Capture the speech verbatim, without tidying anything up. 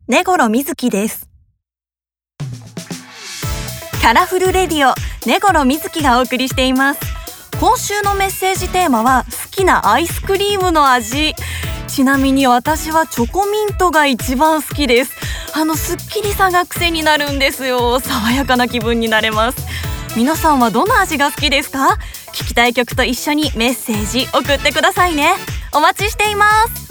根頃みずきです。カラフルレディオ、根頃みずきがお送りしています。今週のメッセージテーマは好きなアイスクリームの味。ちなみに私はチョコミントが一番好きです。あのスッキリさが癖になるんですよ。爽やかな気分になれます。皆さんはどんな味が好きですか？聞きたい曲と一緒にメッセージ送ってくださいね。お待ちしています。